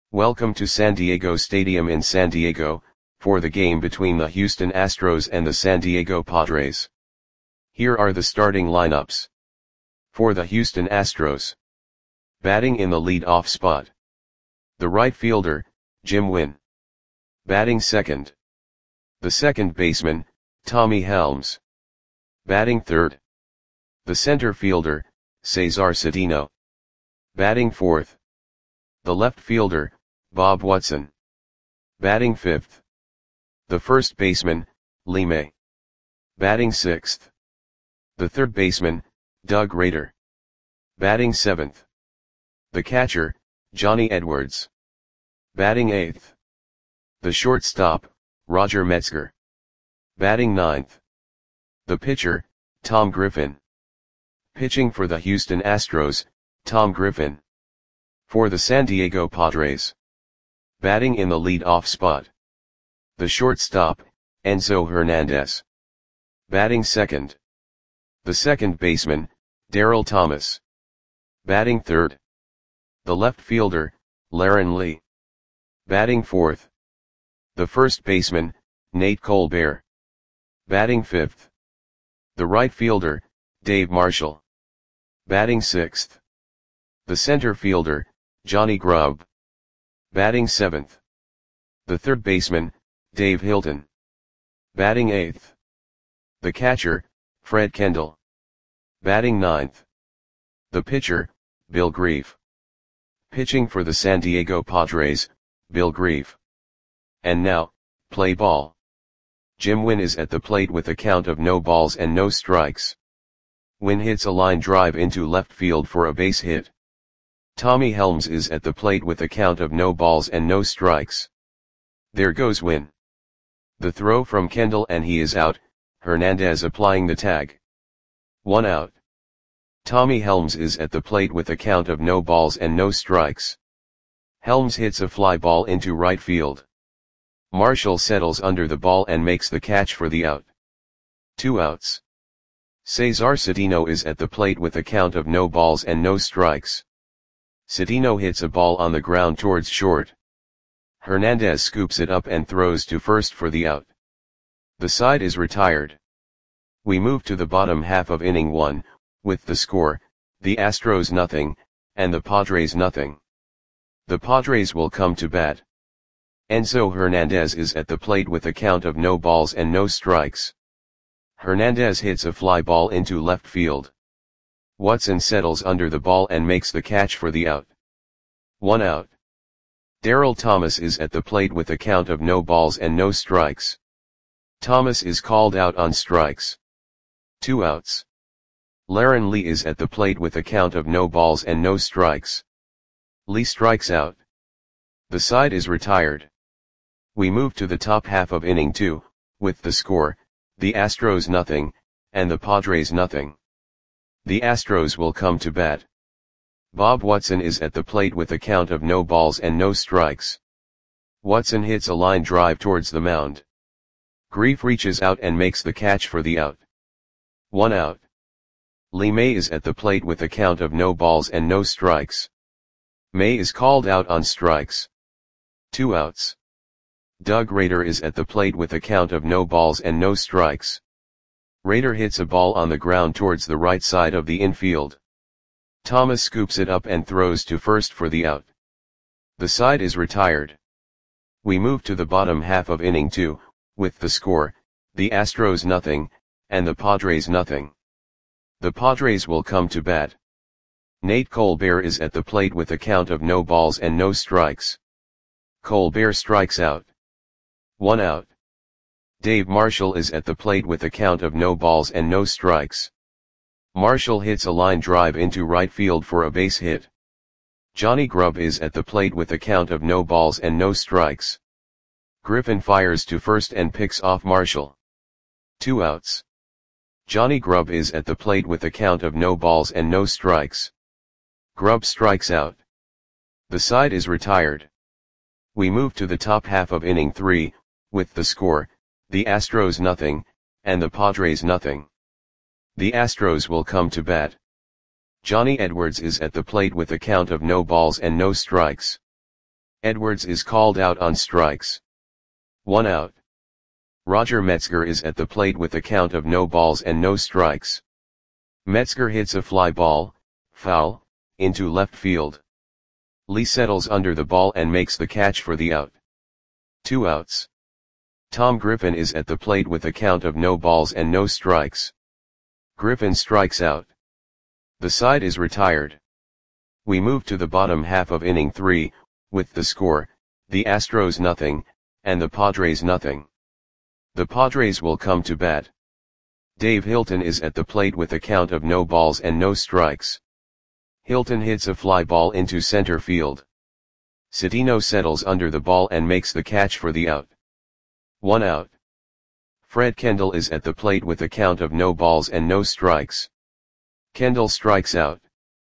Welcome to San Diego Stadium in San Diego, for the game between the Houston Astros and the San Diego Padres. Here are the starting lineups. For the Houston Astros. Batting in the lead-off spot. The right fielder, Jim Wynn. Batting second. The second baseman, Tommy Helms. Batting third. The center fielder, Cesar Cedeno. Batting fourth. The left fielder, Bob Watson. Batting fifth. The first baseman, Lee May. Batting sixth. The third baseman, Doug Rader. Batting seventh. The catcher, Johnny Edwards. Batting eighth. The shortstop, Roger Metzger. Batting ninth. The pitcher, Tom Griffin. Pitching for the Houston Astros, Tom Griffin. For the San Diego Padres. Batting in the lead-off spot. The shortstop, Enzo Hernandez. Batting second. The second baseman, Darryl Thomas. Batting third. The left fielder, Laren Lee. Batting fourth. The first baseman, Nate Colbert. Batting fifth. The right fielder, Dave Marshall. Batting sixth. The center fielder, Johnny Grubb. Batting seventh. The third baseman, Dave Hilton. Batting eighth. The catcher, Fred Kendall. Batting ninth. The pitcher, Bill Grief. Pitching for the San Diego Padres, Bill Grief. And now, play ball. Jim Wynn is at the plate with a count of no balls and no strikes. Wynn hits a line drive into left field for a base hit. Tommy Helms is at the plate with a count of no balls and no strikes. There goes Wynn. The throw from Kendall and he is out, Hernandez applying the tag. 1 out. Tommy Helms is at the plate with a count of no balls and no strikes. Helms hits a fly ball into right field. Marshall settles under the ball and makes the catch for the out. 2 outs. Cesar Cedeno is at the plate with a count of no balls and no strikes. Cedeno hits a ball on the ground towards short. Hernandez scoops it up and throws to first for the out. The side is retired. We move to the bottom half of inning 1, with the score, the Astros nothing, and the Padres nothing. The Padres will come to bat. Enzo Hernandez is at the plate with a count of no balls and no strikes. Hernandez hits a fly ball into left field. Watson settles under the ball and makes the catch for the out. 1 out. Darryl Thomas is at the plate with a count of no balls and no strikes. Thomas is called out on strikes. 2 outs. Laren Lee is at the plate with a count of no balls and no strikes. Lee strikes out. The side is retired. We move to the top half of inning 2, with the score, the Astros nothing, and the Padres nothing. The Astros will come to bat. Bob Watson is at the plate with a count of no balls and no strikes. Watson hits a line drive towards the mound. Grief reaches out and makes the catch for the out. 1 out. Lee May is at the plate with a count of no balls and no strikes. May is called out on strikes. 2 outs. Doug Rader is at the plate with a count of no balls and no strikes. Rader hits a ball on the ground towards the right side of the infield. Thomas scoops it up and throws to first for the out. The side is retired. We move to the bottom half of inning 2, with the score, the Astros nothing, and the Padres nothing. The Padres will come to bat. Nate Colbert is at the plate with a count of no balls and no strikes. Colbert strikes out. 1 out. Dave Marshall is at the plate with a count of no balls and no strikes. Marshall hits a line drive into right field for a base hit. Johnny Grubb is at the plate with a count of no balls and no strikes. Griffin fires to first and picks off Marshall. 2 outs. Johnny Grubb is at the plate with a count of no balls and no strikes. Grubb strikes out. The side is retired. We move to the top half of inning 3, with the score, the Astros nothing, and the Padres nothing. The Astros will come to bat. Johnny Edwards is at the plate with a count of no balls and no strikes. Edwards is called out on strikes. 1 out. Roger Metzger is at the plate with a count of no balls and no strikes. Metzger hits a fly ball, foul, into left field. Lee settles under the ball and makes the catch for the out. 2 outs. Tom Griffin is at the plate with a count of no balls and no strikes. Griffin strikes out. The side is retired. We move to the bottom half of inning 3, with the score, the Astros nothing, and the Padres nothing. The Padres will come to bat. Dave Hilton is at the plate with a count of no balls and no strikes. Hilton hits a fly ball into center field. Cedeno settles under the ball and makes the catch for the out. 1 out. Fred Kendall is at the plate with a count of no balls and no strikes. Kendall strikes out.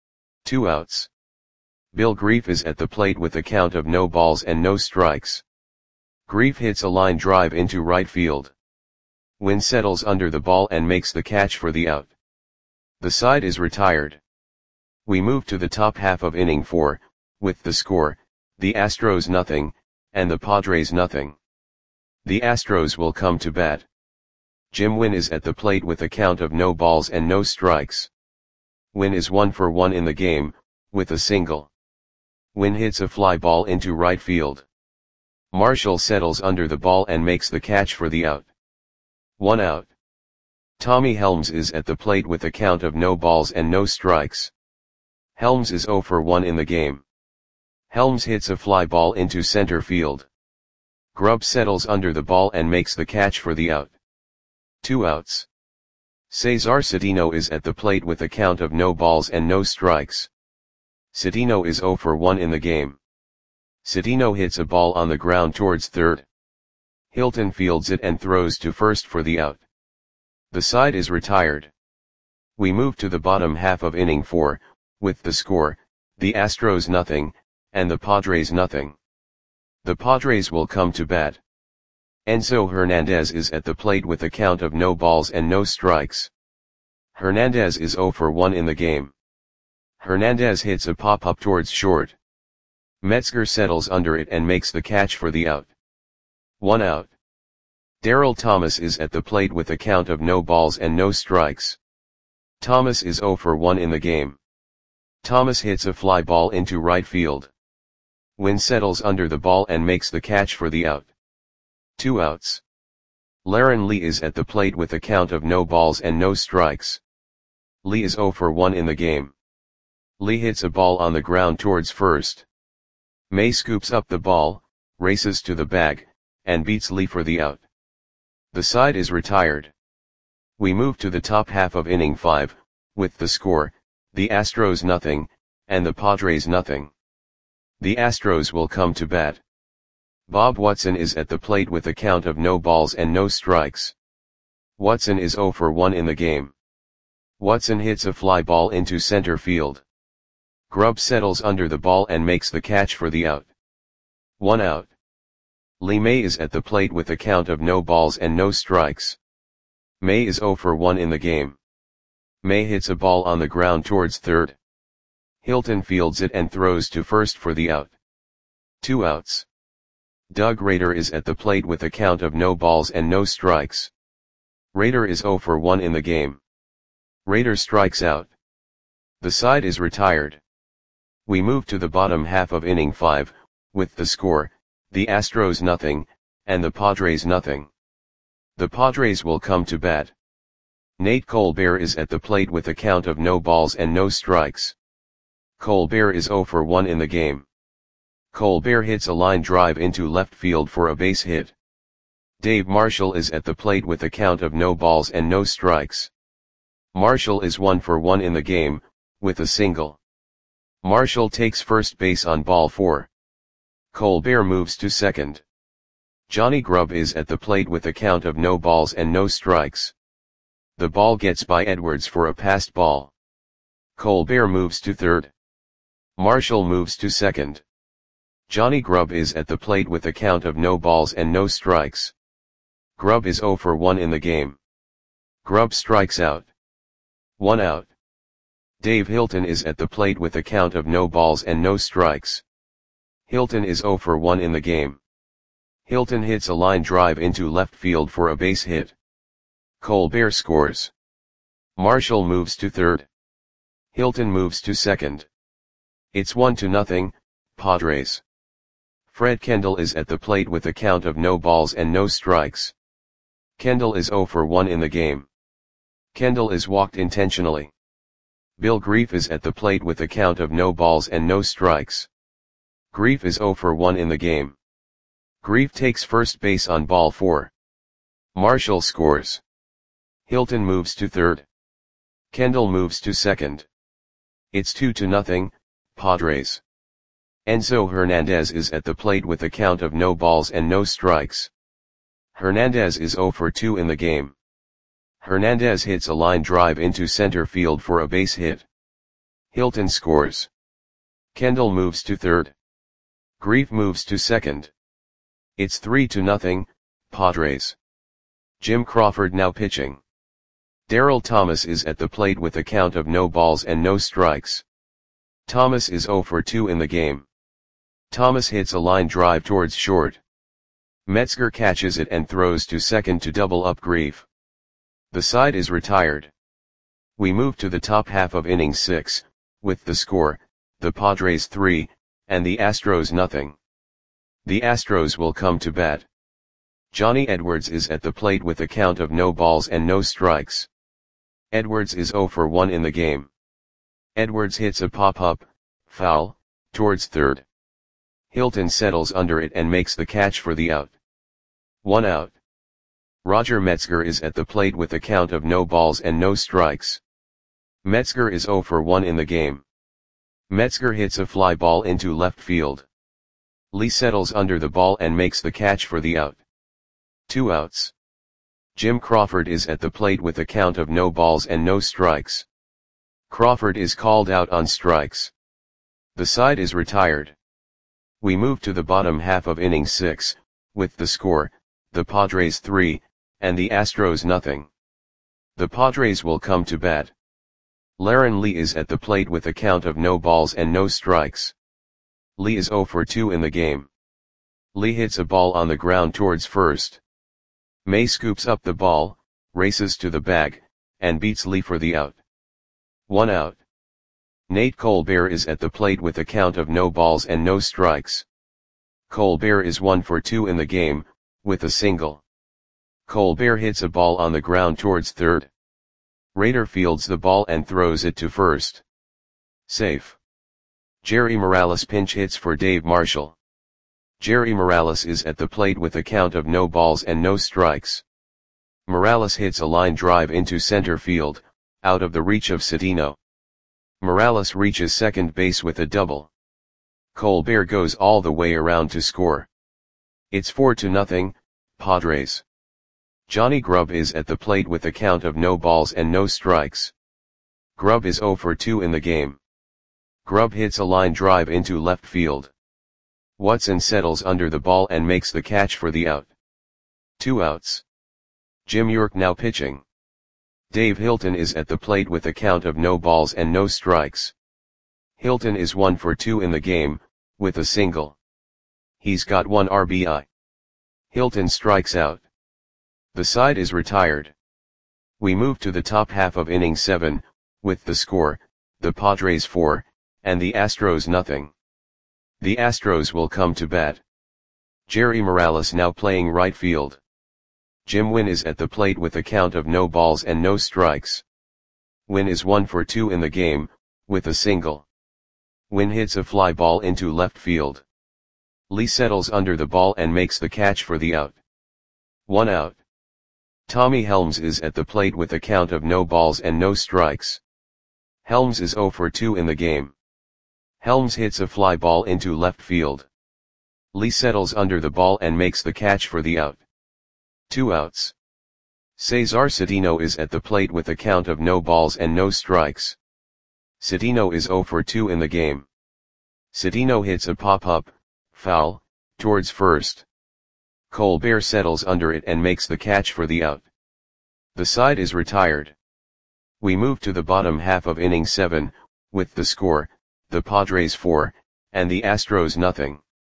2 outs. Bill Grief is at the plate with a count of no balls and no strikes. Grief hits a line drive into right field. Wynn settles under the ball and makes the catch for the out. The side is retired. We move to the top half of inning 4, with the score, the Astros nothing, and the Padres nothing. The Astros will come to bat. Jim Wynn is at the plate with a count of no balls and no strikes. Wynn is 1 for 1 in the game, with a single. Wynn hits a fly ball into right field. Marshall settles under the ball and makes the catch for the out. 1 out. Tommy Helms is at the plate with a count of no balls and no strikes. Helms is 0 for 1 in the game. Helms hits a fly ball into center field. Grubb settles under the ball and makes the catch for the out. 2 outs. Cesar Cedeno is at the plate with a count of no balls and no strikes. Cedeno is 0 for 1 in the game. Cedeno hits a ball on the ground towards third. Hilton fields it and throws to first for the out. The side is retired. We move to the bottom half of inning 4, with the score, the Astros nothing, and the Padres nothing. The Padres will come to bat. Enzo Hernandez is at the plate with a count of no balls and no strikes. Hernandez is 0 for 1 in the game. Hernandez hits a pop-up towards short. Metzger settles under it and makes the catch for the out. 1 out. Darryl Thomas is at the plate with a count of no balls and no strikes. Thomas is 0 for 1 in the game. Thomas hits a fly ball into right field. Wynn settles under the ball and makes the catch for the out. 2 outs. Laren Lee is at the plate with a count of no balls and no strikes. Lee is 0 for 1 in the game. Lee hits a ball on the ground towards first. May scoops up the ball, races to the bag, and beats Lee for the out. The side is retired. We move to the top half of inning 5, with the score, the Astros nothing, and the Padres nothing. The Astros will come to bat. Bob Watson is at the plate with a count of no balls and no strikes. Watson is 0 for 1 in the game. Watson hits a fly ball into center field. Grubb settles under the ball and makes the catch for the out. 1 out. Lee May is at the plate with a count of no balls and no strikes. May is 0 for 1 in the game. May hits a ball on the ground towards third. Hilton fields it and throws to first for the out. 2 outs. Doug Rader is at the plate with a count of no balls and no strikes. Rader is 0 for 1 in the game. Rader strikes out. The side is retired. We move to the bottom half of inning 5, with the score, the Astros nothing, and the Padres nothing. The Padres will come to bat. Nate Colbert is at the plate with a count of no balls and no strikes. Colbert is 0 for 1 in the game. Colbert hits a line drive into left field for a base hit. Dave Marshall is at the plate with a count of no balls and no strikes. Marshall is 1 for 1 in the game, with a single. Marshall takes first base on ball 4. Colbert moves to second. Johnny Grubb is at the plate with a count of no balls and no strikes. The ball gets by Edwards for a passed ball. Colbert moves to third. Marshall moves to second. Johnny Grubb is at the plate with a count of no balls and no strikes. Grubb is 0 for 1 in the game. Grubb strikes out. 1 out. Dave Hilton is at the plate with a count of no balls and no strikes. Hilton is 0 for 1 in the game. Hilton hits a line drive into left field for a base hit. Colbert scores. Marshall moves to third. Hilton moves to second. It's 1-0, Padres. Fred Kendall is at the plate with a count of no balls and no strikes. Kendall is 0 for 1 in the game. Kendall is walked intentionally. Bill Grief is at the plate with a count of no balls and no strikes. Grief is 0 for 1 in the game. Grief takes first base on ball 4. Marshall scores. Hilton moves to third. Kendall moves to second. It's 2-0, Padres. Enzo Hernandez is at the plate with a count of no balls and no strikes. Hernandez is 0 for 2 in the game. Hernandez hits a line drive into center field for a base hit. Hilton scores. Kendall moves to third. Grief moves to second. It's 3-0, Padres. Jim Crawford now pitching. Darryl Thomas is at the plate with a count of no balls and no strikes. Thomas is 0 for 2 in the game. Thomas hits a line drive towards short. Metzger catches it and throws to second to double up Grief. The side is retired. We move to the top half of inning 6, with the score, the Padres 3, and the Astros nothing. The Astros will come to bat. Johnny Edwards is at the plate with a count of no balls and no strikes. Edwards is 0 for 1 in the game. Edwards hits a pop-up, foul, towards third. Hilton settles under it and makes the catch for the out. 1 out. Roger Metzger is at the plate with a count of no balls and no strikes. Metzger is 0 for 1 in the game. Metzger hits a fly ball into left field. Lee settles under the ball and makes the catch for the out. 2 outs. Jim Crawford is at the plate with a count of no balls and no strikes. Crawford is called out on strikes. The side is retired. We move to the bottom half of inning 6, with the score, the Padres 3, and the Astros nothing. The Padres will come to bat. Laren Lee is at the plate with a count of no balls and no strikes. Lee is 0 for 2 in the game. Lee hits a ball on the ground towards first. May scoops up the ball, races to the bag, and beats Lee for the out. 1 out. Nate Colbert is at the plate with a count of no balls and no strikes. Colbert is 1 for 2 in the game, with a single. Colbert hits a ball on the ground towards third. Rader fields the ball and throws it to first. Safe. Jerry Morales pinch hits for Dave Marshall. Jerry Morales is at the plate with a count of no balls and no strikes. Morales hits a line drive into center field, out of the reach of Cedeno. Morales reaches second base with a double. Colbert goes all the way around to score. It's 4-0, Padres. Johnny Grubb is at the plate with a count of no balls and no strikes. Grubb is 0 for 2 in the game. Grubb hits a line drive into left field. Watson settles under the ball and makes the catch for the out. 2 outs. Jim York now pitching. Dave Hilton is at the plate with a count of no balls and no strikes. Hilton is 1 for 2 in the game, with a single. He's got 1 RBI. Hilton strikes out. The side is retired. We move to the top half of inning 7, with the score, the Padres 4, and the Astros nothing. The Astros will come to bat. Jerry Morales now playing right field. Jim Wynn is at the plate with a count of no balls and no strikes. Wynn is 1 for 2 in the game, with a single. Wynn hits a fly ball into left field. Lee settles under the ball and makes the catch for the out. 1 out. Tommy Helms is at the plate with a count of no balls and no strikes. Helms is 0 for 2 in the game. Helms hits a fly ball into left field. Lee settles under the ball and makes the catch for the out. 2 outs. Cesar Cedeno is at the plate with a count of no balls and no strikes. Cedeno is 0 for 2 in the game. Cedeno hits a pop-up, foul, towards first. Colbert settles under it and makes the catch for the out. The side is retired. We move to the bottom half of inning 7, with the score, the Padres 4, and the Astros nothing.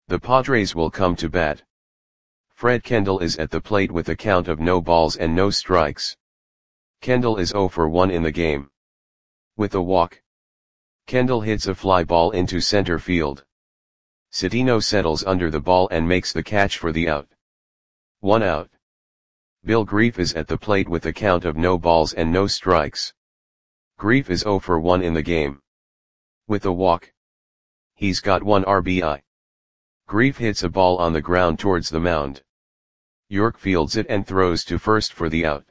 The Padres will come to bat. Fred Kendall is at the plate with a count of no balls and no strikes. Kendall is 0 for 1 in the game. With a walk, Kendall hits a fly ball into center field. Citino settles under the ball and makes the catch for the out. 1 out. Bill Grief is at the plate with a count of no balls and no strikes. Grief is 0 for 1 in the game. With a walk, he's got 1 RBI. Grief hits a ball on the ground towards the mound. York fields it and throws to first for the out.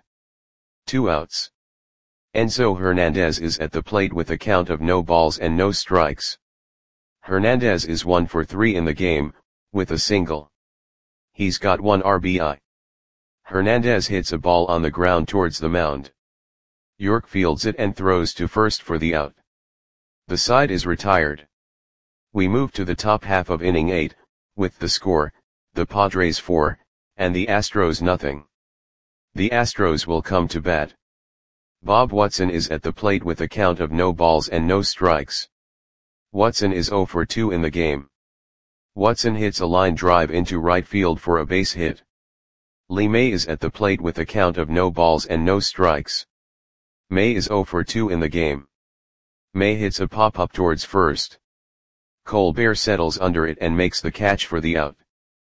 2 outs. Enzo Hernandez is at the plate with a count of no balls and no strikes. Hernandez is 1 for 3 in the game, with a single. He's got 1 RBI. Hernandez hits a ball on the ground towards the mound. York fields it and throws to first for the out. The side is retired. We move to the top half of inning 8, with the score, the Padres 4, and the Astros nothing. The Astros will come to bat. Bob Watson is at the plate with a count of no balls and no strikes. Watson is 0 for 2 in the game. Watson hits a line drive into right field for a base hit. Lee May is at the plate with a count of no balls and no strikes. May is 0 for 2 in the game. May hits a pop-up towards first. Colbert settles under it and makes the catch for the out.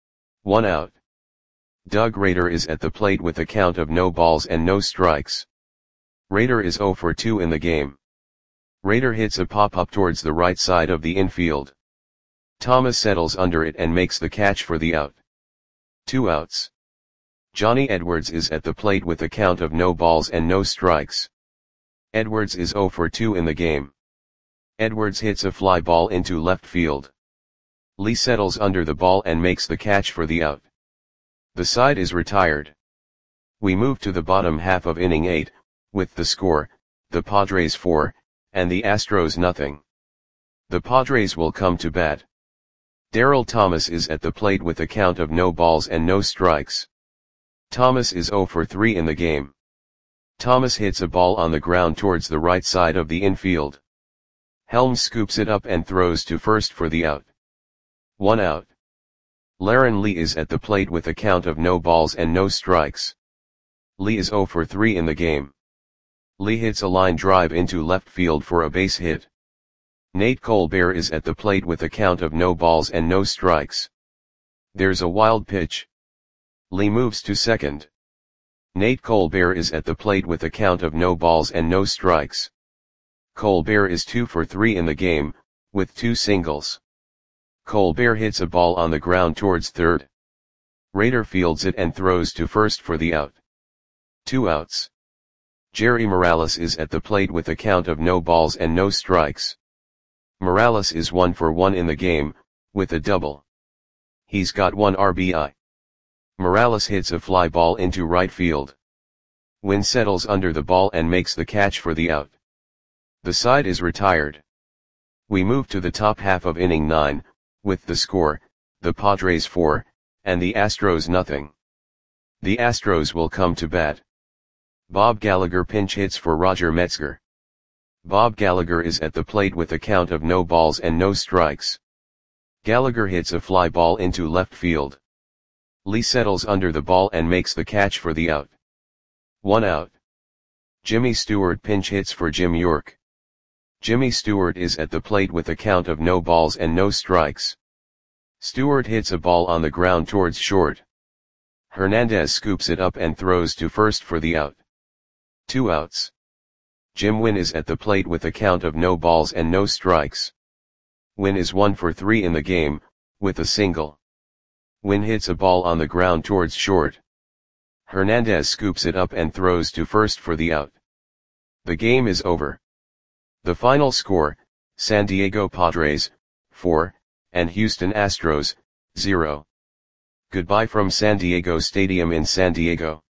1 out. Doug Rader is at the plate with a count of no balls and no strikes. Rader is 0 for 2 in the game. Rader hits a pop-up towards the right side of the infield. Thomas settles under it and makes the catch for the out. 2 outs. Johnny Edwards is at the plate with a count of no balls and no strikes. Edwards is 0 for 2 in the game. Edwards hits a fly ball into left field. Lee settles under the ball and makes the catch for the out. The side is retired. We move to the bottom half of inning 8, with the score, the Padres 4, and the Astros nothing. The Padres will come to bat. Darryl Thomas is at the plate with a count of no balls and no strikes. Thomas is 0 for 3 in the game. Thomas hits a ball on the ground towards the right side of the infield. Helms scoops it up and throws to first for the out. 1 out. Laren Lee is at the plate with a count of no balls and no strikes. Lee is 0 for 3 in the game. Lee hits a line drive into left field for a base hit. Nate Colbert is at the plate with a count of no balls and no strikes. There's a wild pitch. Lee moves to second. Nate Colbert is at the plate with a count of no balls and no strikes. Colbert is 2 for 3 in the game, with 2 singles. Colbert hits a ball on the ground towards third. Rader fields it and throws to first for the out. 2 outs. Jerry Morales is at the plate with a count of no balls and no strikes. Morales is 1 for 1 in the game, with a double. He's got 1 RBI. Morales hits a fly ball into right field. Wynn settles under the ball and makes the catch for the out. The side is retired. We move to the top half of inning 9, with the score, the Padres 4, and the Astros nothing. The Astros will come to bat. Bob Gallagher pinch hits for Roger Metzger. Bob Gallagher is at the plate with a count of no balls and no strikes. Gallagher hits a fly ball into left field. Lee settles under the ball and makes the catch for the out. 1 out. Jimmy Stewart pinch hits for Jim York. Jimmy Stewart is at the plate with a count of no balls and no strikes. Stewart hits a ball on the ground towards short. Hernandez scoops it up and throws to first for the out. 2 outs. Jim Wynn is at the plate with a count of no balls and no strikes. Wynn is 1 for 3 in the game, with a single. Wynn hits a ball on the ground towards short. Hernandez scoops it up and throws to first for the out. The game is over. The final score, San Diego Padres, 4, and Houston Astros, 0. Goodbye from San Diego Stadium in San Diego.